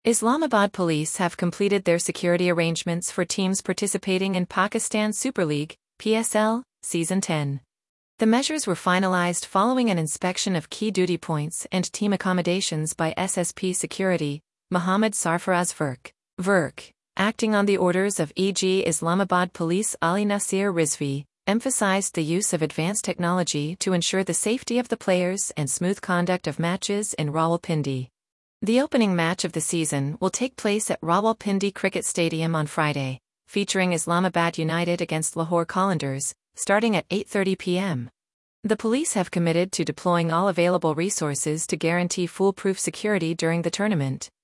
Islamabad police have completed their security arrangements for teams participating in Pakistan Super League, PSL, Season 10. The measures were finalized following an inspection of key duty points and team accommodations by SSP Security, Mohammad Sarfaraz Verk, acting on the orders of EG Islamabad Police Ali Nasir Rizvi, emphasized the use of advanced technology to ensure the safety of the players and smooth conduct of matches in Rawalpindi. The opening match of the season will take place at Rawalpindi Cricket Stadium on Friday, featuring Islamabad United against Lahore Qalandars, starting at 8:30 p.m. The police have committed to deploying all available resources to guarantee foolproof security during the tournament.